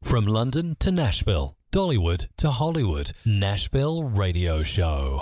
From London to Nashville, Dollywood to Hollywood, Nashville Radio Show.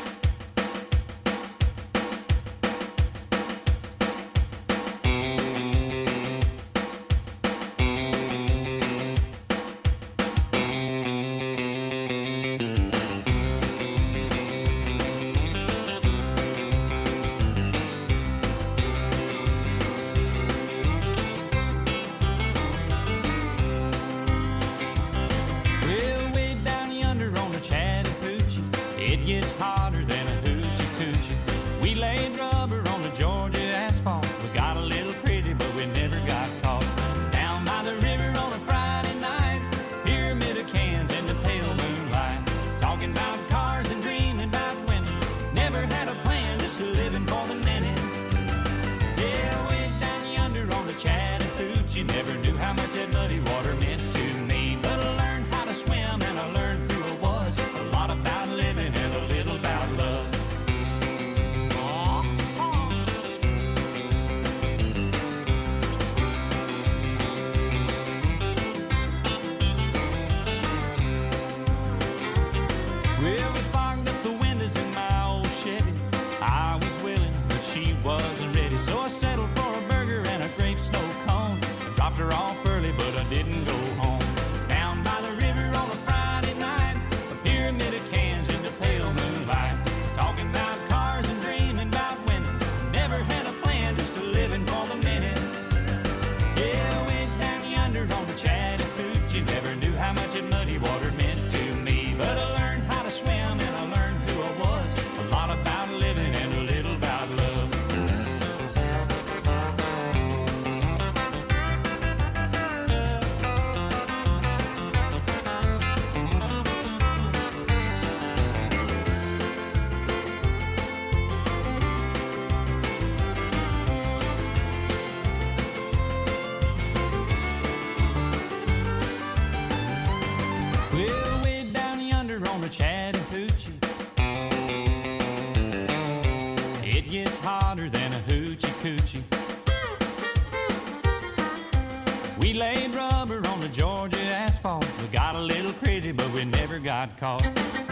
Got caught.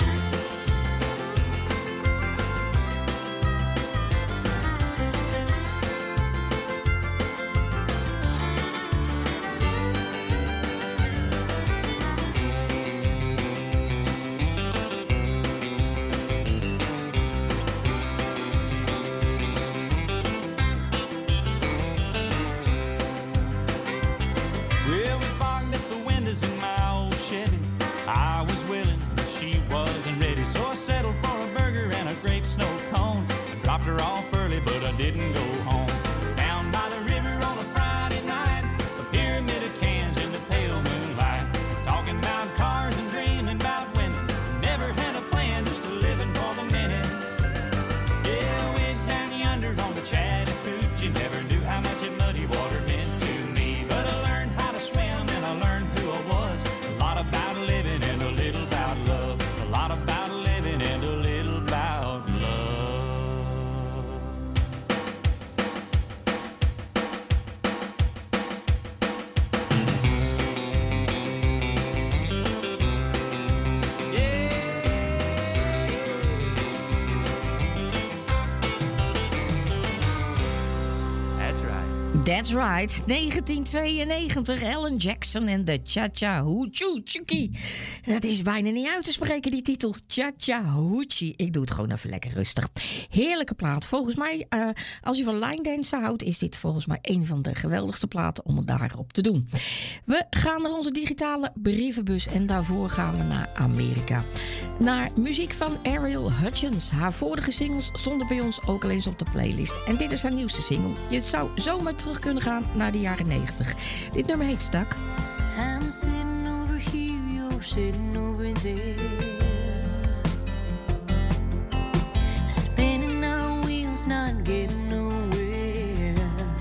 Didn't go home. Down by the river on a Friday night, a pyramid of cans in the pale moonlight, talking about cars and dreaming about women. Never had a plan, just a living for the minute. Yeah, way down yonder on the Chattahoochee, never knew how much that muddy water meant to me. But I learned how to swim and I learned who I was. A lot about living and a little about love. A lot about living and a little about love. That's right, 1992, Alan Jackson en de Chattahoochee. Dat is bijna niet uit te spreken, die titel. Chattahoochee. Ik doe het gewoon even lekker rustig. Heerlijke plaat. Volgens mij, als je van line dansen houdt, is dit volgens mij een van de geweldigste platen om het daarop te doen. We gaan naar onze digitale brievenbus en daarvoor gaan we naar Amerika. Naar muziek van Ariel Hutchins. Haar vorige singles stonden bij ons ook al eens op de playlist. En dit is haar nieuwste single. Je zou zomaar terug kunnen gaan naar de jaren 90. Dit nummer heet Stuck. I'm sitting over here, you're sitting over there. Spinning our wheels, not getting nowhere.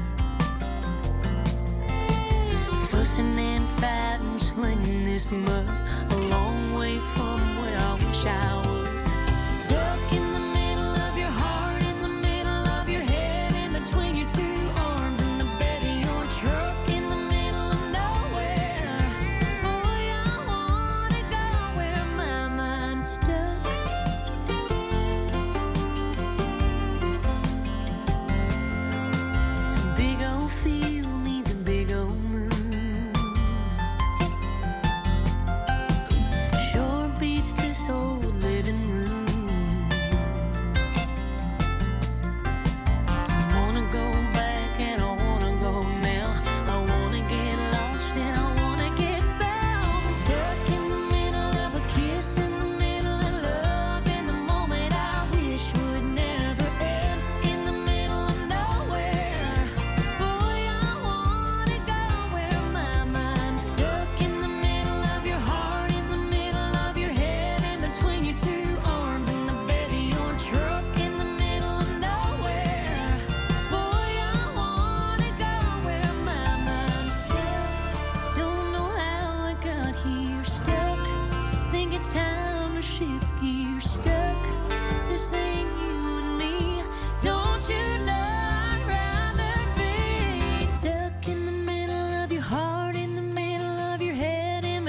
Fussing and fighting, slinging this mud a long way from where I wish I was. Stuck in the middle of your heart, in the middle of your head, in between your two arms, in the bed of your truck, in the middle of nowhere. Oh,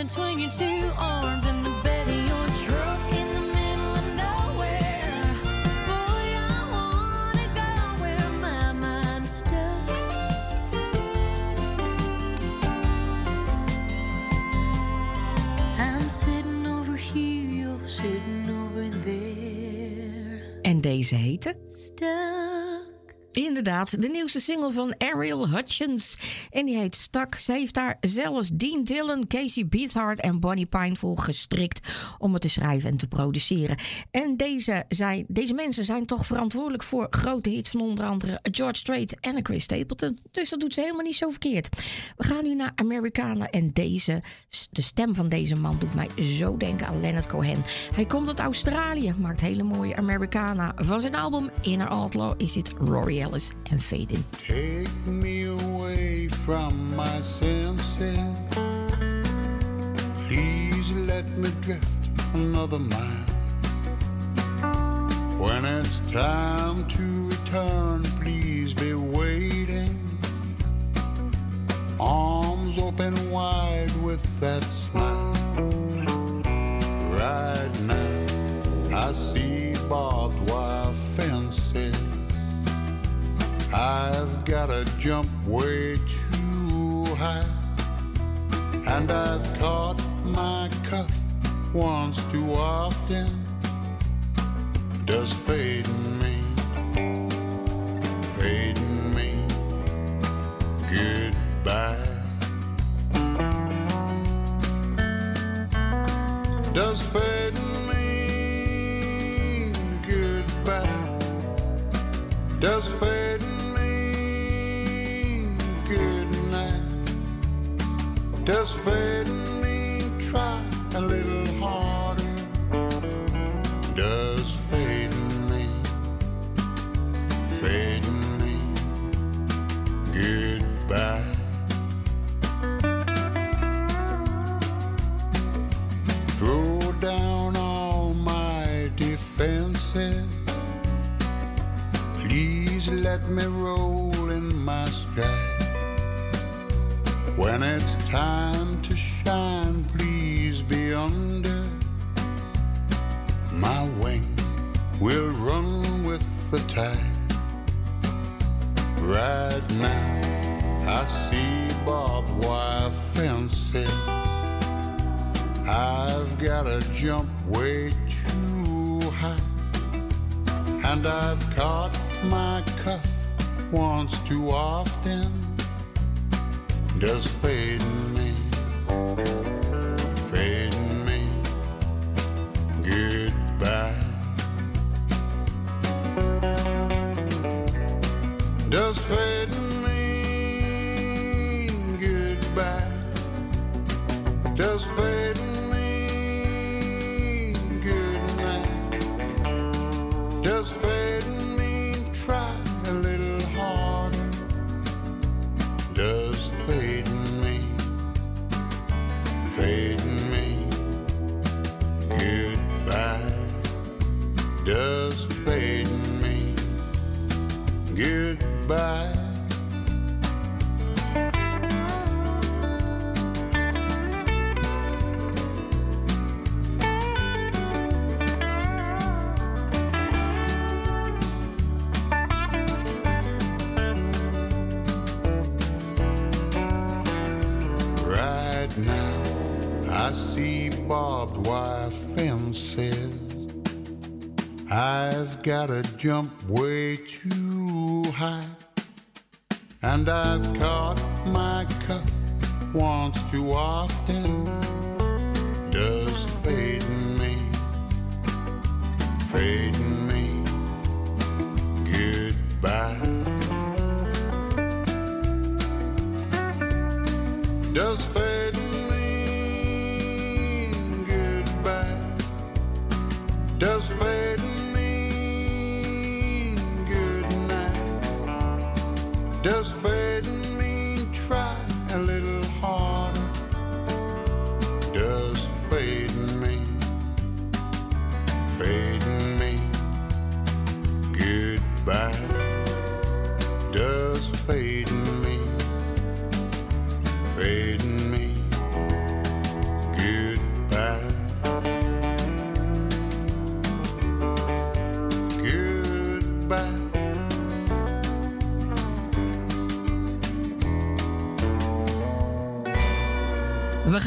between your two arms and the bed of your truck in the middle of nowhere. Boy, I wanna go where my mind's stuck. I'm sitting over here, you're sitting over there. En deze heette? Stuck. Inderdaad, de nieuwste single van Ariel Hutchins. En die heet Stuck. Ze heeft daar zelfs Dean Dillon, Casey Beathard en Bonnie Pine voor gestrikt om het te schrijven en te produceren. En deze mensen zijn toch verantwoordelijk voor grote hits van onder andere George Strait en Chris Stapleton. Dus dat doet ze helemaal niet zo verkeerd. We gaan nu naar Americana en de stem van deze man doet mij zo denken aan Leonard Cohen. Hij komt uit Australië, maakt hele mooie Americana. Van zijn album Inner Outlaw is dit Rory Ellis en Fading. Take me away from my senses. Please let me drift another mile. When it's time to return, please be waiting. Arms open wide with that smile. Right now, I see barbed wire fences. I've gotta jump way too high, and I've caught my cuff once too often. Does fading me goodbye? Does fading me goodbye? Does fading does fading mean try a little harder? Does fading mean goodbye? Throw down all my defenses. Please let me roll in my stride. When it's time to shine, please be under my wing. We'll run with the tide. Right now, I see barbed wire fences. I've gotta jump way too high, and I've caught my cuff once too often. Does fading me goodbye? Does fading mean goodbye? Does fading mean good night? Does fading mean try a little harder? Does fading me goodbye? Does fading me goodbye? Now I see barbed wire fences. I've gotta jump way too high, and I've caught my cuff once too often. Does fading me goodbye? Does fading mean goodbye? Does fading mean good night? Does fading mean try a little harder? Does fading mean goodbye? Does fading mean goodbye?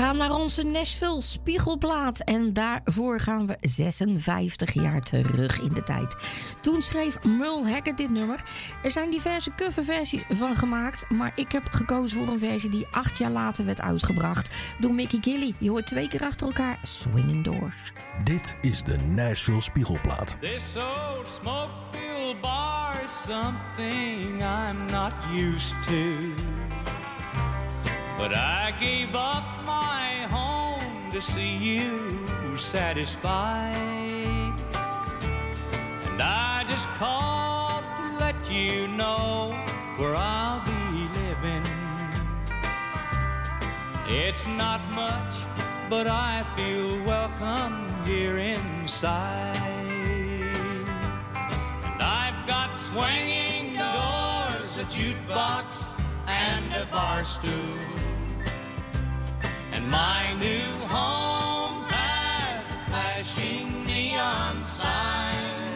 gaan naar onze Nashville Spiegelplaat. En daarvoor gaan we 56 jaar terug in de tijd. Toen schreef Merle Haggard dit nummer. Er zijn diverse coverversies van gemaakt. Maar ik heb gekozen voor een versie die 8 jaar later werd uitgebracht door Mickey Gilley. Je hoort 2 keer achter elkaar Swinging Doors. Dit is de Nashville Spiegelplaat. This old smoke-filled bar is something I'm not used to. But I gave up my home to see you satisfied. And I just called to let you know where I'll be living. It's not much, but I feel welcome here inside. And I've got swinging doors, a jukebox, and a bar stool. And my new home has a flashing neon sign.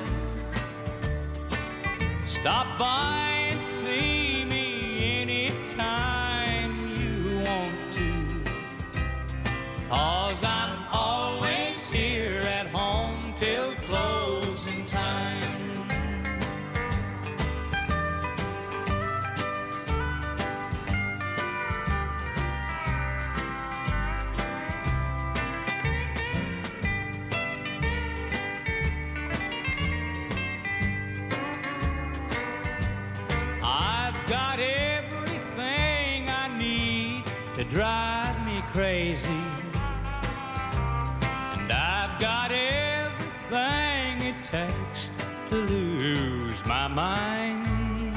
Stop by and see me anytime you want to, 'cause I'm always here at home till closing time. Got everything I need to drive me crazy, and I've got everything it takes to lose my mind.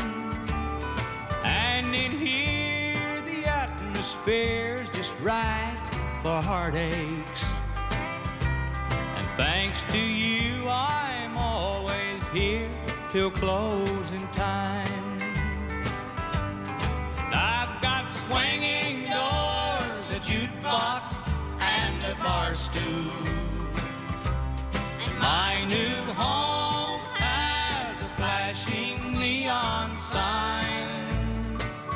And in here the atmosphere's just right for heartaches, and thanks to you I'm always here till closing time. I've got swinging doors, a jukebox, and a bar stool. And my new home has a flashing neon sign.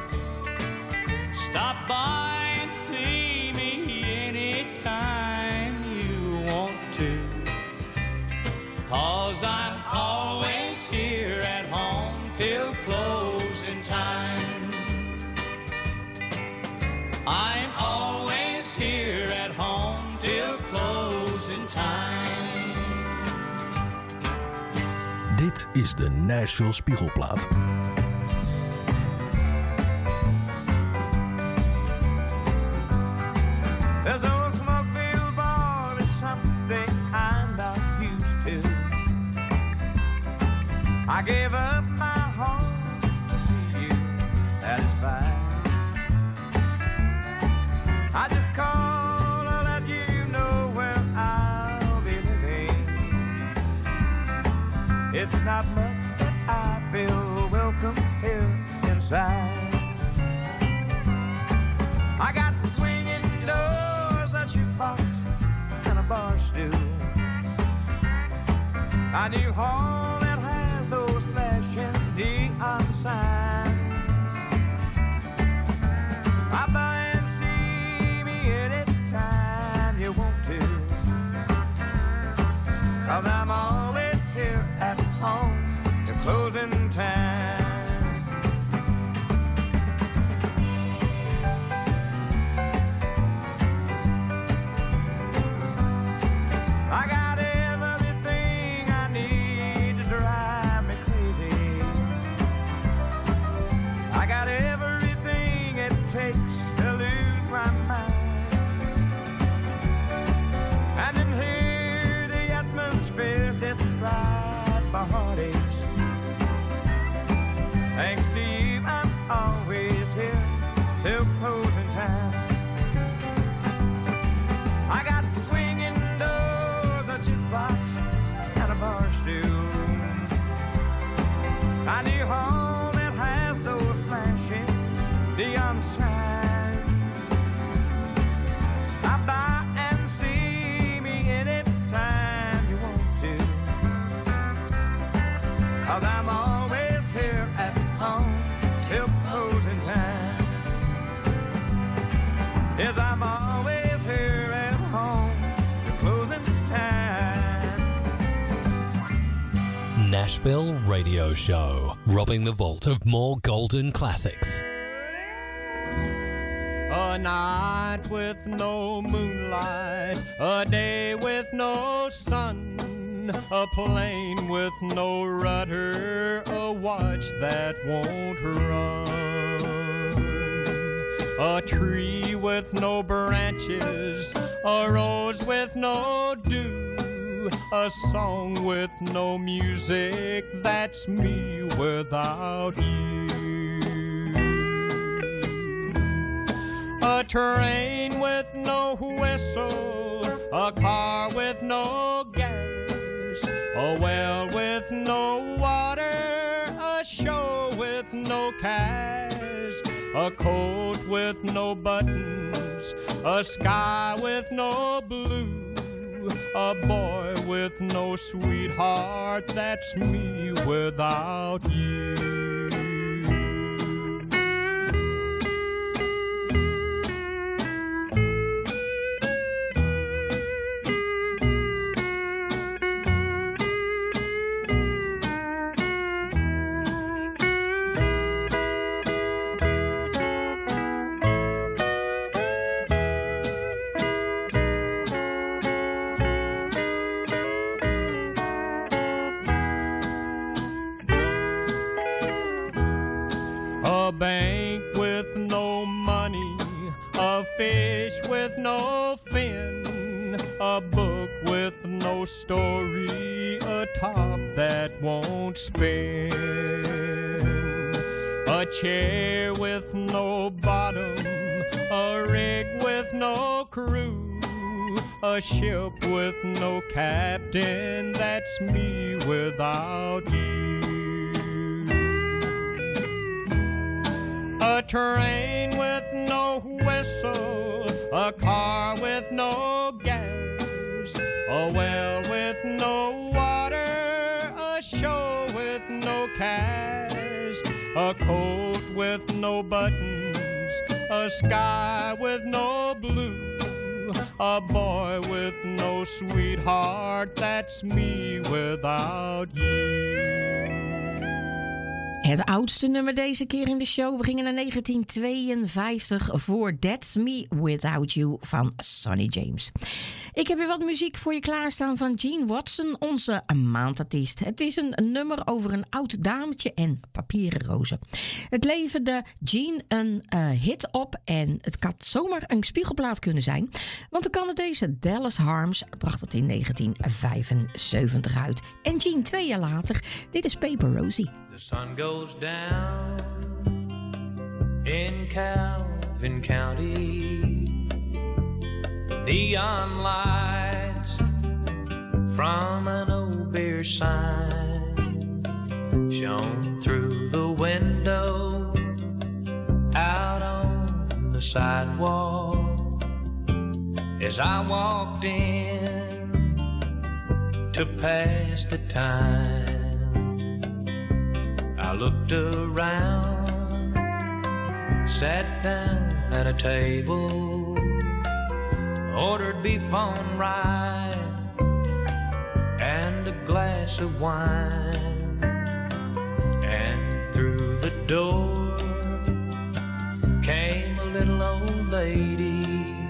Stop by and see me anytime you want to, 'cause I'm always here at home till closing time. I'm always here at home till closing time. Dit is de Nashville Spiegelplaat. This old smoke-filled bar is something I'm not used to. I gave up my home to see you satisfied. I just call to let you know where I'll be living. It's not much, but I feel welcome here inside. I got swinging doors, a jukebox, and a bar stool. A new home that has those flashing neon signs. Stop by and see me anytime you want to, 'cause I'm always here at home to closing time. I got everything I need to Nashville Radio Show, robbing the vault of more golden classics. A night with no moonlight, a day with no sun, a plane with no rudder, a watch that won't run, a tree with no branches, a rose with no dew, a song with no music, that's me without you. A train with no whistle, a car with no gas, a well with no water, a show with no cast, a coat with no buttons, a sky with no blue, a boy with no sweetheart, that's me without you. A bank with no money, a fish with no fin, a book with no story, a top that won't spin, a chair with no bottom, a rig with no crew, a ship with no captain, that's me without you. A train with no whistle, a car with no gas, a well with no water, a show with no cast, a coat with no buttons, a sky with no blue, a boy with no sweetheart, that's me without you. Het oudste nummer deze keer in de show. We gingen naar 1952 voor That's Me Without You van Sonny James. Ik heb weer wat muziek voor je klaarstaan van Gene Watson, onze maandartiest. Het is een nummer over een oud dametje en papieren rozen. Het leverde Gene een hit op en het had zomaar een spiegelplaat kunnen zijn. Want de Canadese Dallas Harms bracht het in 1975 uit. En Gene 2 jaar later, dit is Paper Rosie. The sun goes down in Calvin County. Neon lights from an old beer sign shone through the window out on the sidewalk as I walked in to pass the time. I looked around, sat down at a table, ordered beef on rye and a glass of wine, and through the door came a little old lady.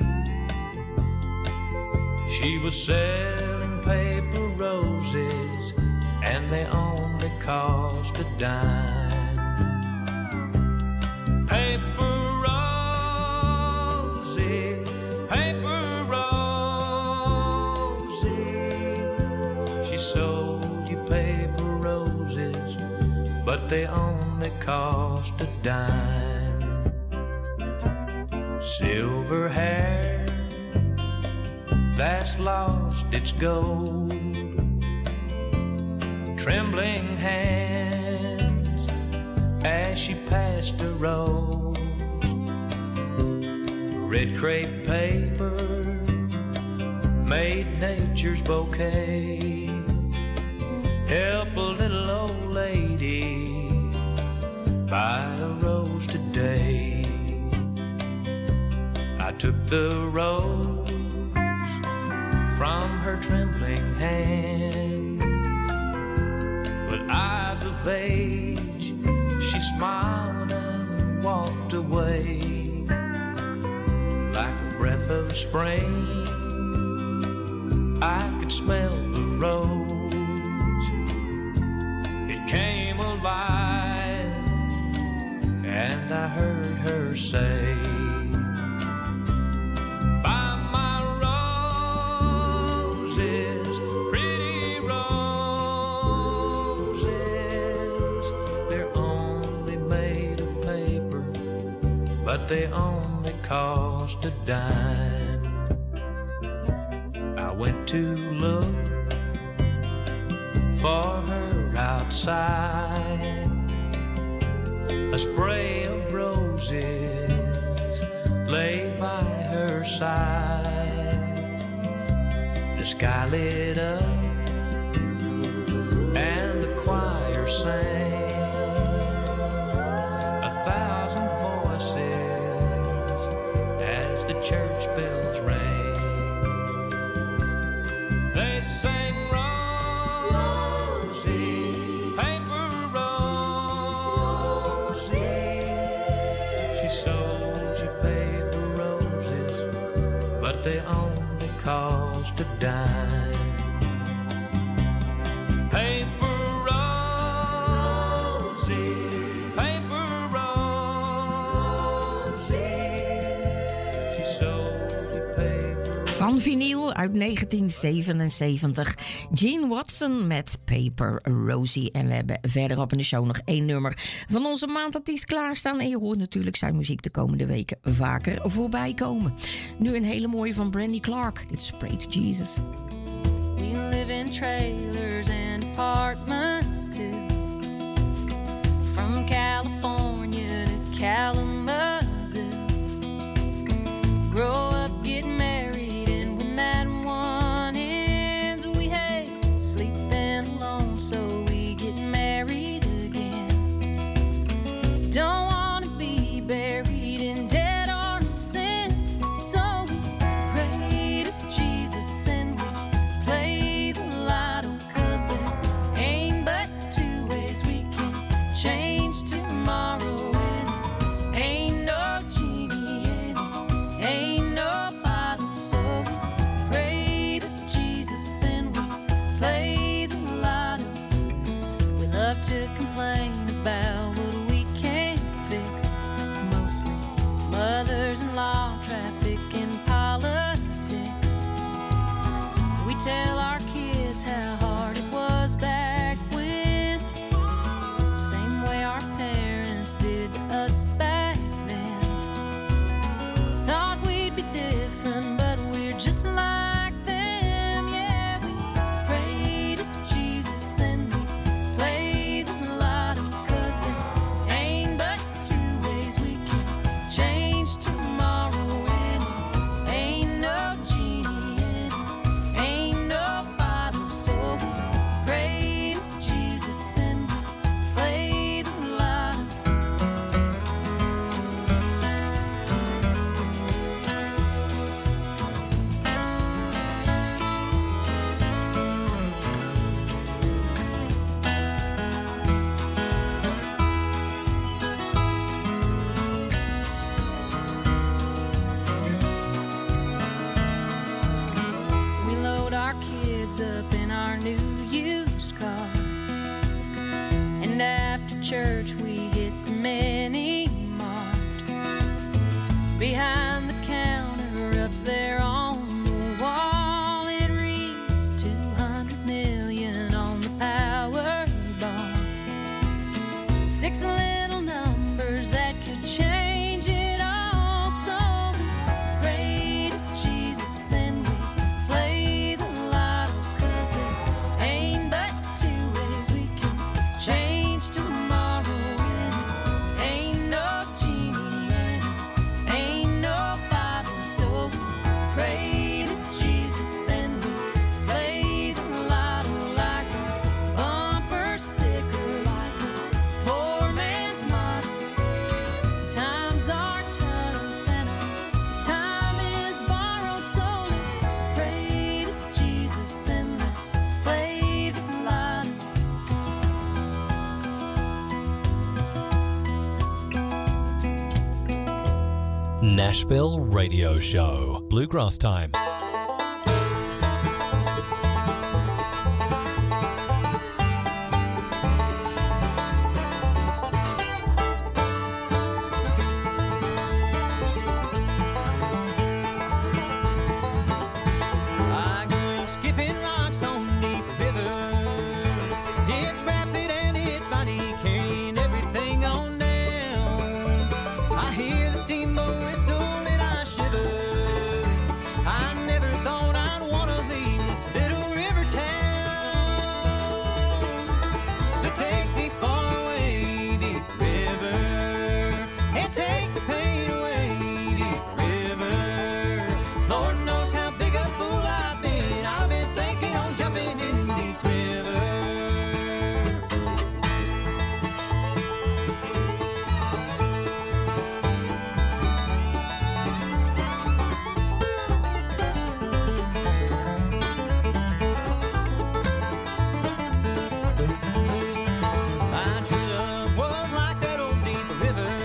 She was selling paper roses and they only cost a dime. Paper Rosie, Paper Rosie, she sold you paper roses, but they only cost a dime. Silver hair that's lost its gold, trembling hands as she passed a rose, red crepe paper made nature's bouquet. Help a little old lady buy a rose today. I took the rose from her trembling hand, but of spring, I could smell the rose. It came alive, and I heard her say, "By my roses, pretty roses, they're only made of paper, but they only cost a dime." I went to look for her outside, a spray of roses lay by her side. The sky lit up and the choir sang, 1,000 voices as the church bells rang. They sang Rosie, paper Rosie. She sold you paper roses, but they only cost a dime. Paper Rosie, paper Rosie. She sold you paper. Van vinyl uit 1977. Gene Watson met Paper Rosie. En we hebben verderop in de show nog 1 nummer van onze maandartiest klaarstaan. En je hoort natuurlijk zijn muziek de komende weken vaker voorbij komen. Nu een hele mooie van Brandy Clark. Dit is Pray to Jesus. We live in trailers and apartments too. From California to Kalamazoo. Grow up, get married, and when that one ends, we hate sleeping alone, so we get married again. Don't wanna be buried in debt or in sin, so we pray to Jesus and we play the lotto, 'cause there ain't but 2 ways we can change tomorrow, and it ain't no genie and it ain't no bottle, so we pray to Jesus and we play the lotto. We love to complain about what we can't fix, mostly mothers-in-law, traffic, and politics. We tell our kids how hard it was back when, same way our parents did to us back then. Thought we'd be different, but we're just like them. Yeah, we pray to Jesus and we play the lotto, 'cause there ain't but 2 ways we can change tomorrow, and it ain't no genie and it ain't no bottle, so we pray to Jesus and we play the lotto. We load our kids up in our new used car, and after church we hit the mini mart. Behind the counter up there on the wall, it reads 200 million on the Powerball. 6 little numbers that could change it all, so we pray to Jesus and we play the lotto, 'cause there ain't but 2 ways we can change tomorrow, and it ain't no genie and it ain't no bottle, so we pray to Jesus and we play the lotto, like a bumper sticker, like a poor man's motto. Times are tough and our time is borrowed, so let's pray to Jesus and let's play the lotto. Nashville Radio Show. Bluegrass Time. I grew up skipping rocks on Deep River. It's rapid and it's mighty, carrying everything on down. I hear the steamboat whistle and I shiver. I never thought I'd want to leave this little river town. So take me far away, Deep River, and take the pain away, Deep River. Lord knows how big a fool I've been. I've been thinking on jumping in Deep River. My true love was like that old Deep River,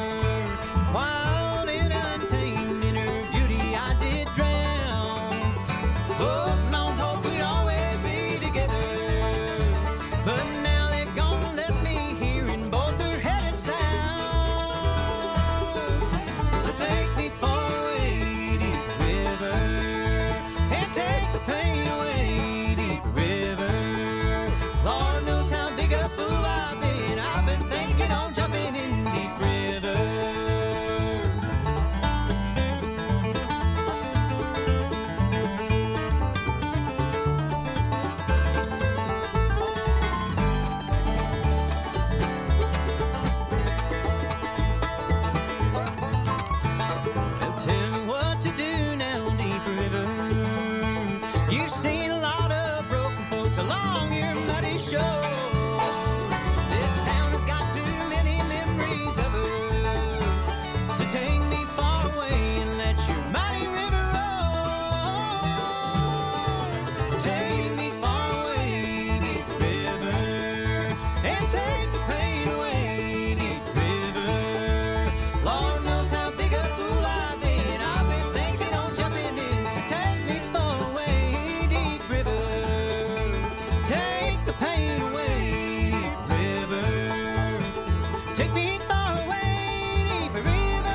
wild and untamed. In her beauty I did drown, floating on hope we'd always be together. But now they've gone, left me here in both are headed south. So take me far away, Deep River, and take the pain away, Deep River. Lord knows how big a fool I've been. I've been thinking on jumping in Deep River. They'll tell me what to do now, Deep River. You've seen a lot of broken folks along your muddy shore. This town has got too many memories of her. So take me far away and let your mighty river roll. Take me far away, Deep River, and take the pain away, Deep River. Lord knows how big a fool I've been. I've been thinking on jumping in. So take me far away, Deep River. Take the pain away, Deep River. Take me far away, Deep River.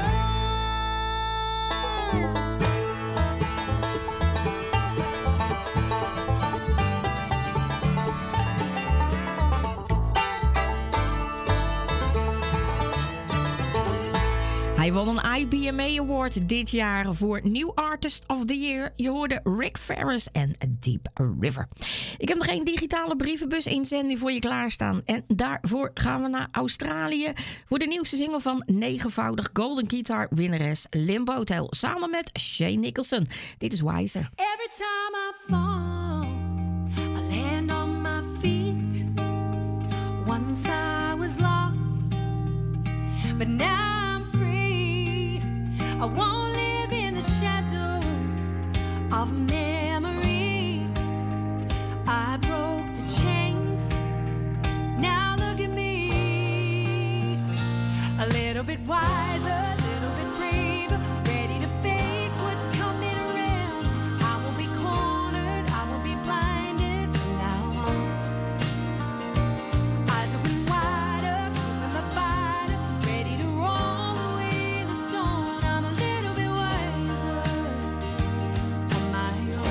Hij won een IBMA Award dit jaar voor New Artist of the Year. Je hoorde Rick Ferris en Deep River. Ik heb nog geen digitale brievenbus inzending voor je klaarstaan. En daarvoor gaan we naar Australië voor de nieuwste single van negenvoudig Golden Guitar winnares Limbo Hotel samen met Shane Nicholson. Dit is Wiser. Every time I fall, I land on my feet. Once I was lost, but now I'm free. I won't live in the shadow of memory. I broke the chains, now look at me. A little bit wiser, a little bit braver, ready to face what's coming around. I won't be cornered, I won't be blinded from now on. Eyes open wider, 'cause I'm a fighter, ready to roll away the storm. I'm a little bit wiser on my own.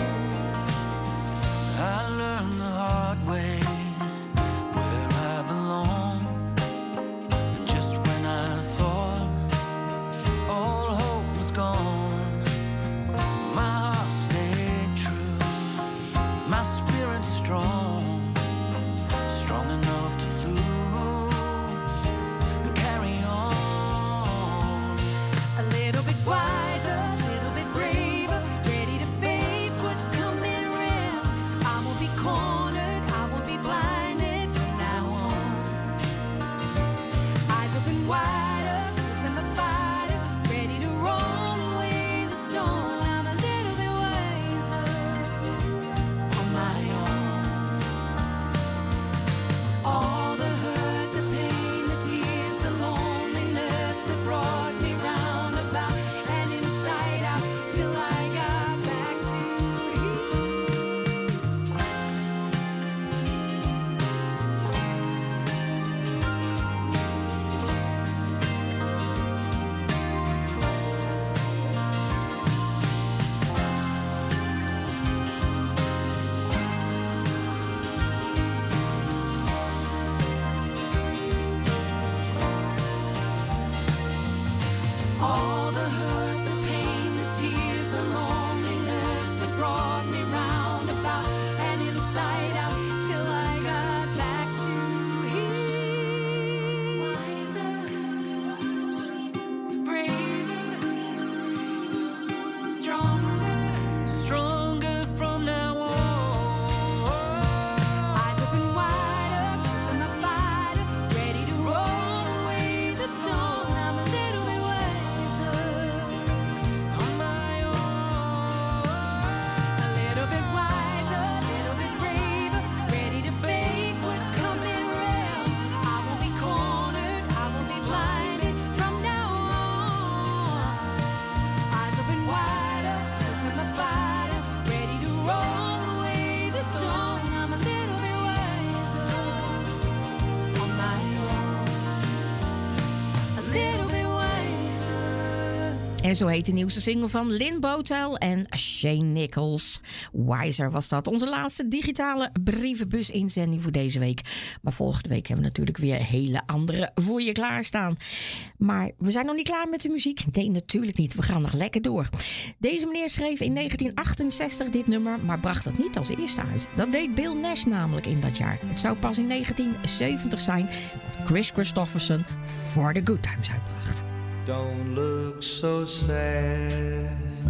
En zo heet de nieuwste single van Lynn Botel en Shane Nichols. Wiser was dat. Onze laatste digitale brievenbus-inzending voor deze week. Maar volgende week hebben we natuurlijk weer hele andere voor je klaarstaan. Maar we zijn nog niet klaar met de muziek. Nee, natuurlijk niet. We gaan nog lekker door. Deze meneer schreef in 1968 dit nummer, maar bracht het niet als eerste uit. Dat deed Bill Nash namelijk in dat jaar. Het zou pas in 1970 zijn dat Chris Christopherson For the Good Times uitbracht. Don't look so sad.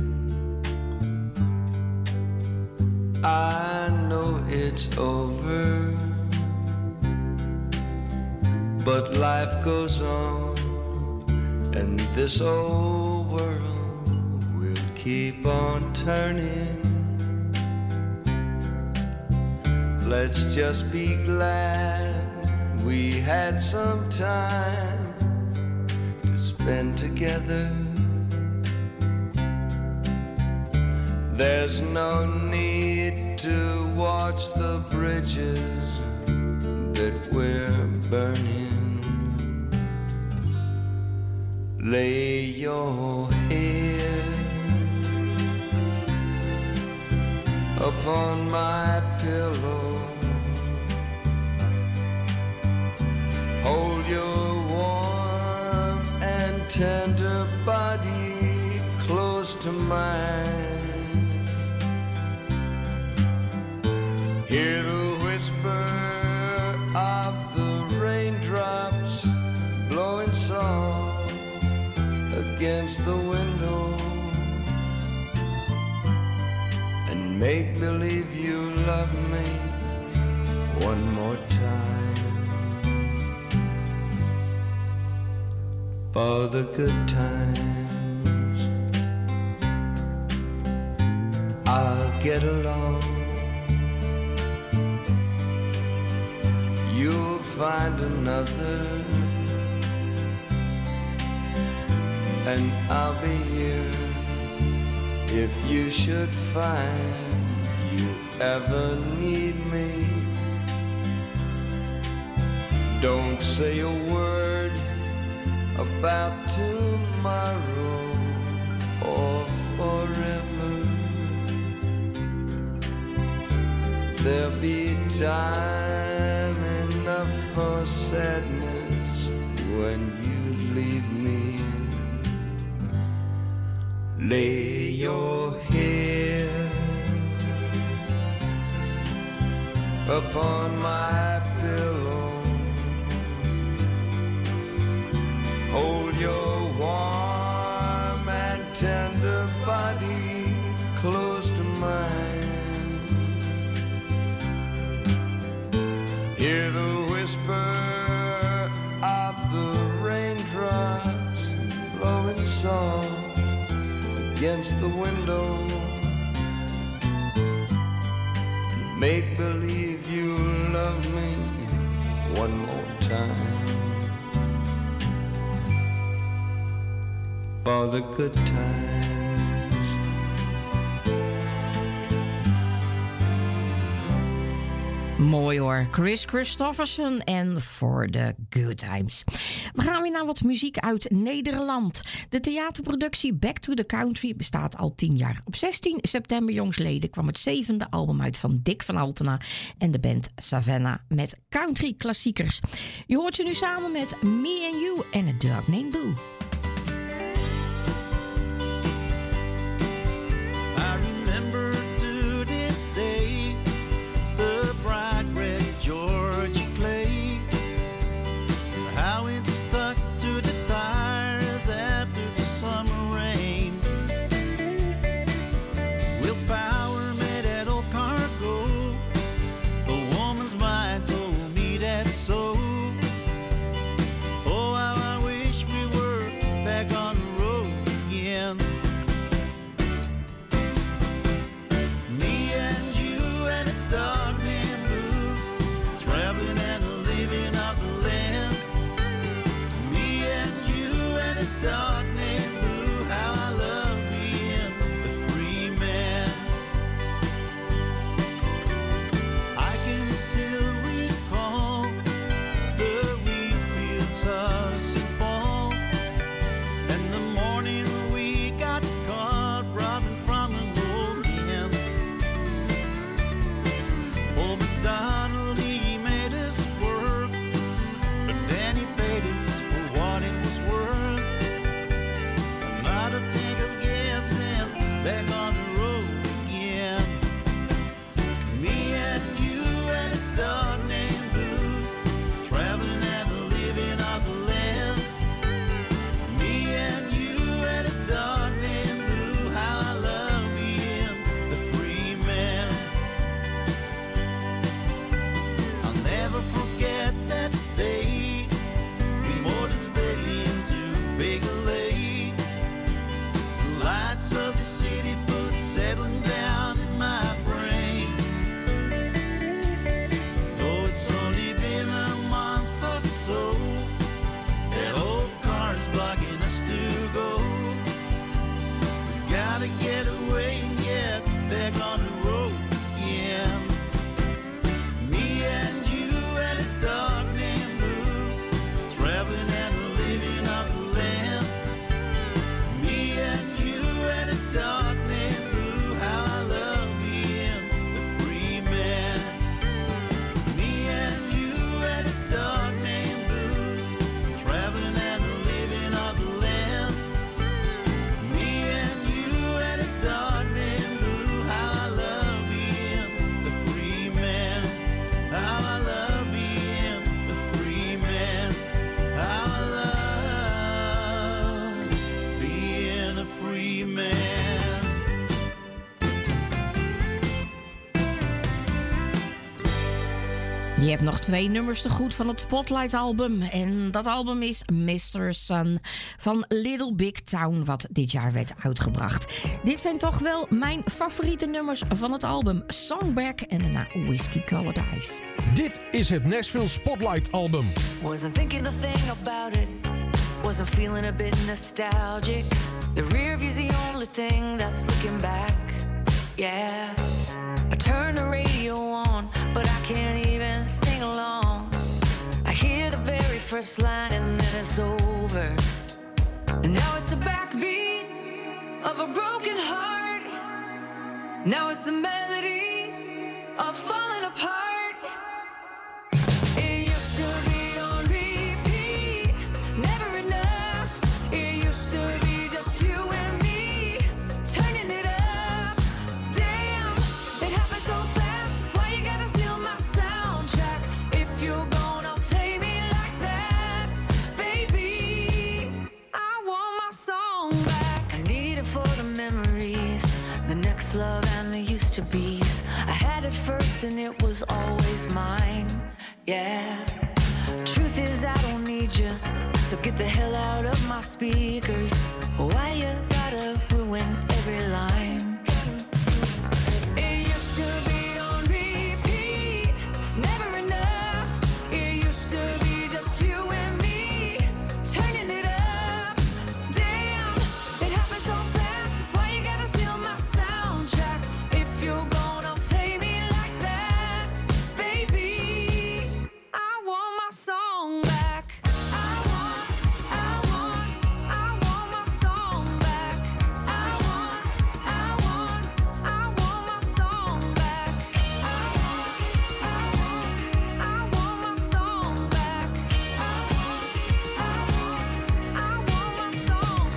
I know it's over, but life goes on, and this old world will keep on turning. Let's just be glad we had some time spend together. There's no need to watch the bridges that we're burning. Lay your head upon my pillow. Hold your warm and tender body close to mine. Hear the whisper of the raindrops blowing soft against the window, and make believe you love me one more time. For the good times, I'll get along. You'll find another, and I'll be here if you should find you ever need me. Don't say a word about tomorrow or forever. There'll be time enough for sadness when you leave me. Lay your head upon my pillow. Hold your warm and tender body close to mine. Hear the whisper of the raindrops blowing soft against the window. Make believe you love me one more time. For the good times. Mooi hoor, Chris Christopherson en For the Good Times. We gaan weer naar wat muziek uit Nederland. De theaterproductie Back to the Country bestaat al 10 jaar. Op 16 september jongstleden kwam het 7e album uit van Dick van Altena en de band Savannah met country klassiekers. Je hoort ze nu samen met Me and You en A Dog Named Boo. So, oh, how I wish we were Je hebt nog 2 nummers te goed van het Spotlight-album. En dat album is Mr. Sun van Little Big Town, wat dit jaar werd uitgebracht. Dit zijn toch wel mijn favoriete nummers van het album. Songback en daarna Whiskey Colored Eyes. Dit is het Nashville Spotlight-album. Wasn't thinking a thing about it. Wasn't feeling a bit nostalgic. The rear view's the only thing that's looking back. Yeah. I turn the radio on, but I can't even sing along. I hear the very first line and then it's over. And now it's the backbeat of a broken heart. Now it's the melody of falling apart. It used to be on repeat, never enough. It used to be just you and me, turning it up. Damn, it happened so fast. Why you gotta steal my soundtrack? If you're gonna play me like that, baby, I want my song back. I need it for the memories, the next love and the used to be's. I had it first and it was always mine. Yeah. Truth is I don't need you, so get the hell out of my speakers. Why you gotta ruin every line? It used to be on repeat, never enough. It used to be just you and me, turning it up. Damn, it happened so fast. Why you gotta steal my soundtrack? If you're gonna play me like that, baby, I want my song back. I want my song back. I want my song back. I want my song back. I want my song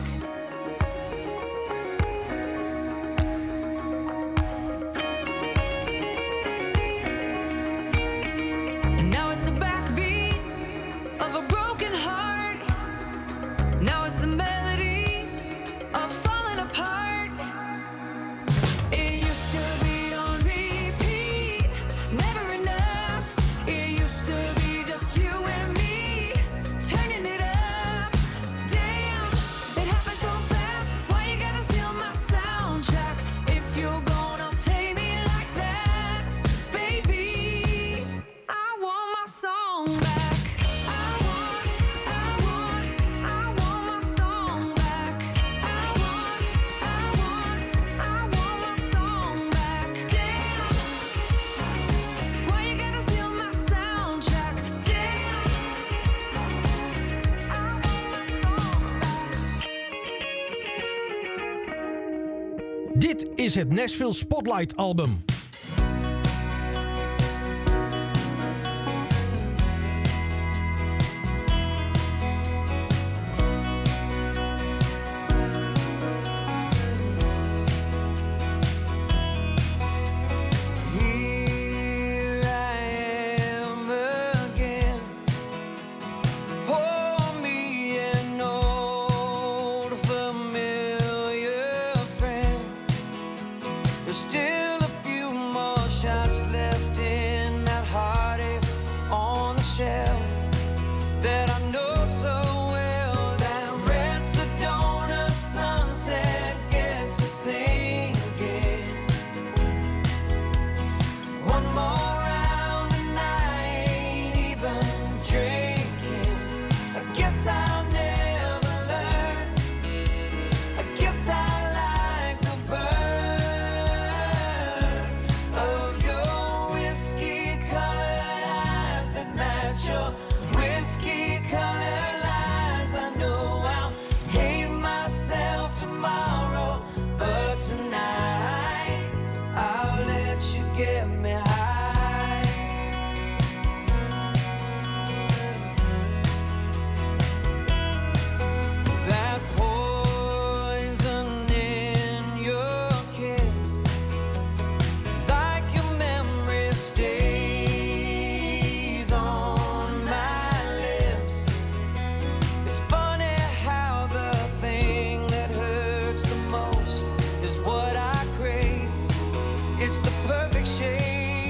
back. And now it's the backbeat of a broken heart. Now it's the melody of falling apart. It used to be on repeat, never enough. It used to be just you and me, turning it up. Damn, it happened so fast. Why you gotta steal my soundtrack? If you're gonna play me like that, baby, I want my song back. I want my song back. I want my song back. Damn, why you gotta steal my soundtrack? Damn, I want my song back. Dit is het Nashville Spotlight-album. Here I am again. Pour me an old familiar friend. There's still a few more shots left in that heartache on the shelf that I know so well. That red Sedona sunset gets to sing again. One more round and I ain't even drinking. I guess I'll never learn. I guess I like the burn of your whiskey-colored eyes that match your whiskey-colored lies. I know I'll hate myself tomorrow, but tonight I'll let you get me high. That poison in your kiss, like your memory stays on my lips. It's funny how the thing that hurts the most is what I crave. It's the perfect shade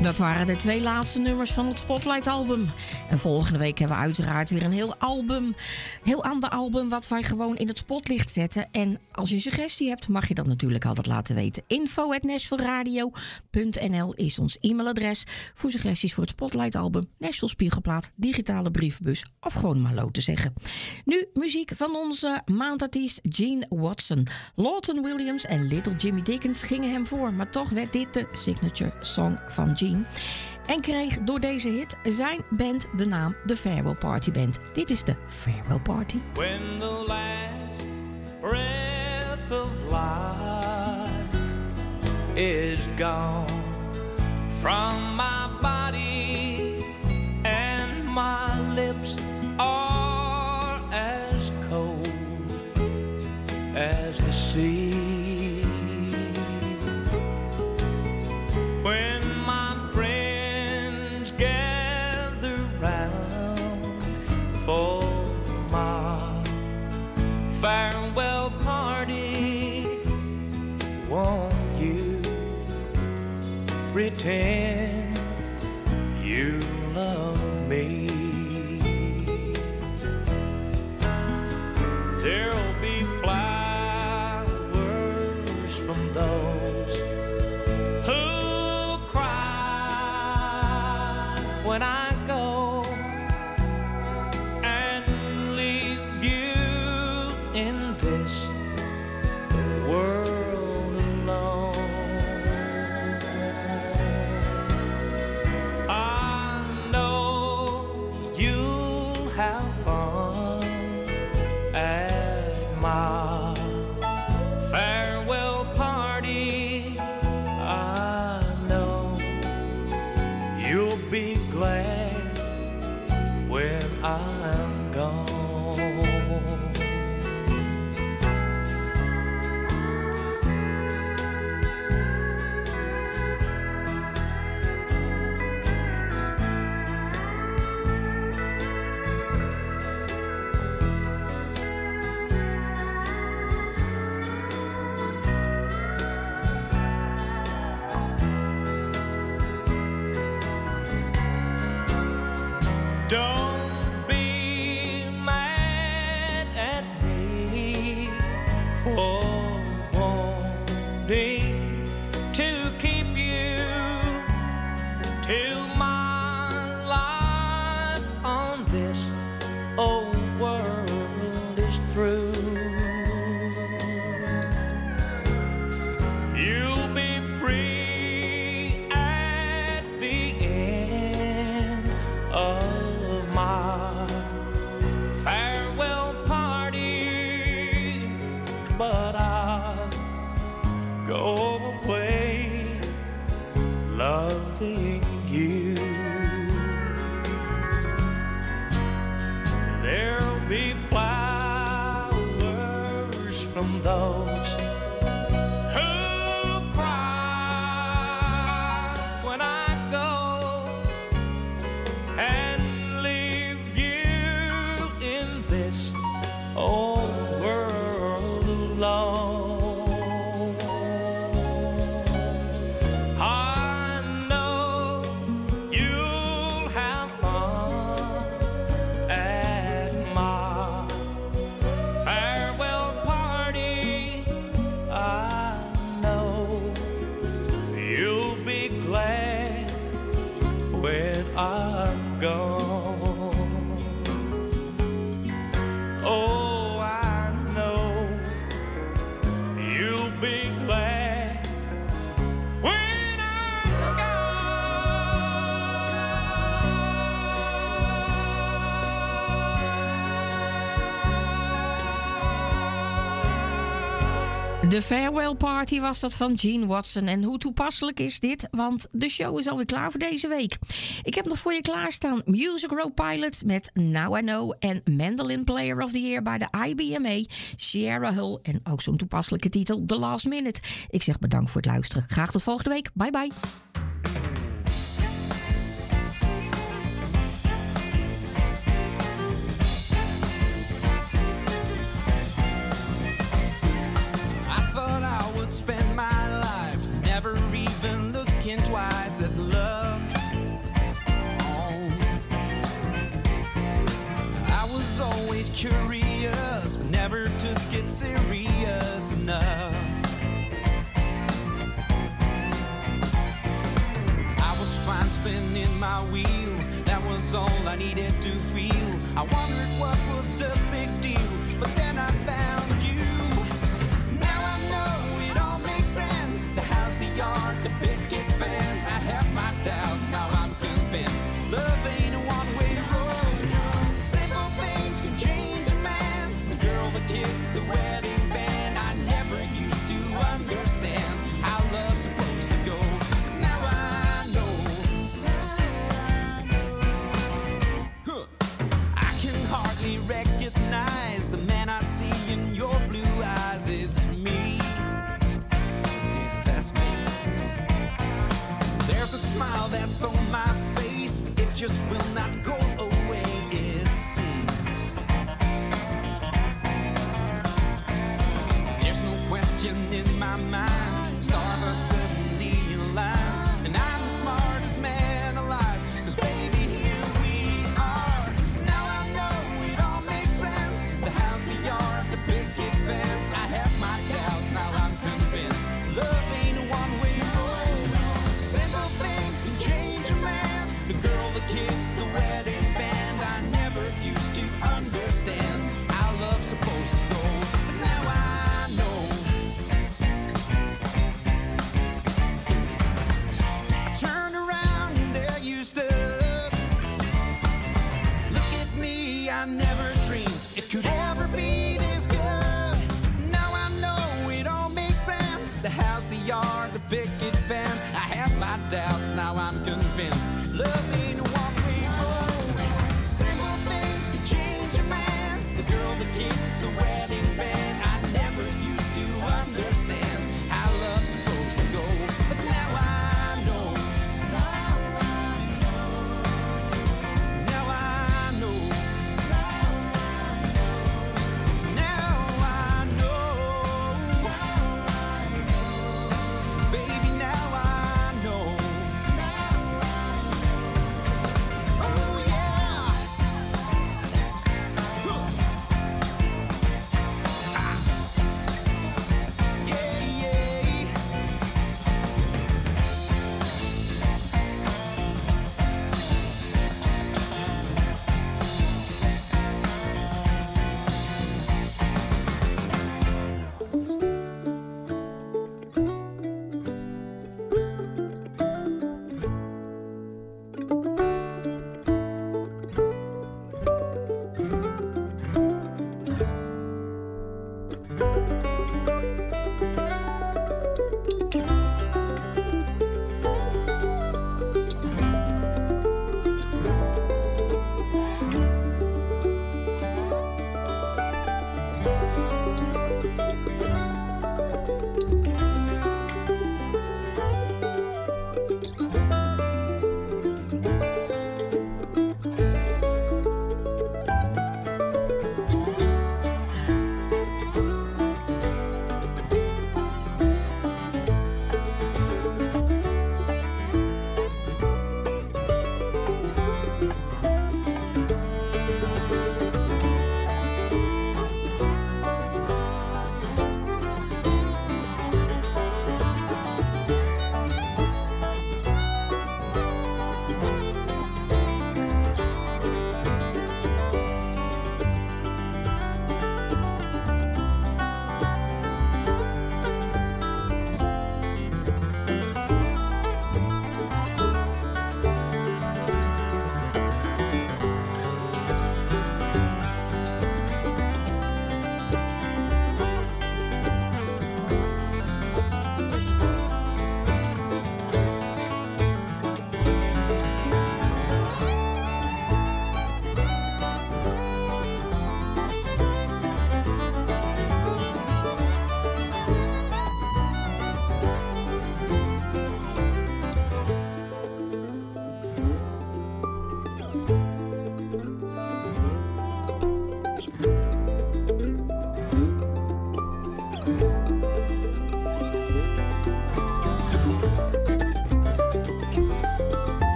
Dat waren de 2 laatste nummers van het Spotlight-album. En volgende week hebben we uiteraard weer een heel ander album wat wij gewoon in het spotlicht zetten. En als je een suggestie hebt, mag je dat natuurlijk altijd laten weten. info@nashvilleradio.nl is ons e-mailadres voor suggesties voor het Spotlight-album, Nashville Spiegelplaat, digitale brievenbus of gewoon Malo te zeggen. Nu muziek van onze maandartiest Gene Watson. Lawton Williams en Little Jimmy Dickens gingen hem voor, maar toch werd dit de signature song van Gene. En kreeg door deze hit zijn band de naam The Farewell Party Band. Dit is de Farewell Party. When the last breath of life is gone from my body and my lips are as cold as the sea. When my friends gather round for my farewell party, won't you pretend you love me? There'll be flowers from those who cry when I go and leave you in this world alone. I know you'll have fun at my farewell party. I know you'll be glad when I'm gone. Don't be mad at me for wanting to keep you till my life on this old world is through. You'll be free at the end of my farewell party, but I'll go away loving you. There'll be flowers from those who cry when I go and leave you in this old world alone. I know you'll have fun at my farewell party. I know you'll be glad when I'm gone. Oh, I know you'll be glad when I'm De Farewell Party was dat van Gene Watson. En hoe toepasselijk is dit? Want de show is alweer klaar voor deze week. Ik heb nog voor je klaarstaan Music Row Pilot met Now I Know en Mandolin Player of the Year bij de IBMA, Sierra Hull en ook zo'n toepasselijke titel, The Last Minute. Ik zeg bedankt voor het luisteren. Graag tot volgende week. Bye bye. spend my life never even looking twice at love. curious, but never took it serious enough. I was fine spinning my wheel, that was all I needed to feel. I wondered what was the big deal, but then I found you. Now I know it all makes sense. The house, the yard, the picket fence. I have my doubts, now I'm convinced. Love ain't a one-way road. Simple things can change a man. The girl that kissed the wedding band. I never used to understand how love's supposed to go. Now I know. Huh. I can hardly recognize the man I see in your blue eyes. It's me. Yeah, that's me. There's a smile that's on my face. It just will not go away, it seems. There's no question in my mind. Stars are suddenly aligned, and I'm the smartest man alive. 'Cause baby, here we are. Now I know it all makes sense. The house, the yard, the picket fence. I have my doubts, now I'm convinced. Love ain't a one-way road. Simple things can change a man. The girl that kissed the wedding band. I never used to understand how love's supposed to go, but now I know. I turned around and there you stood. Look at me, I never dreamed it could ever be this good. Now I know it all makes sense. The house, the yard, the picket fence. I have my doubts, now I'm convinced. Love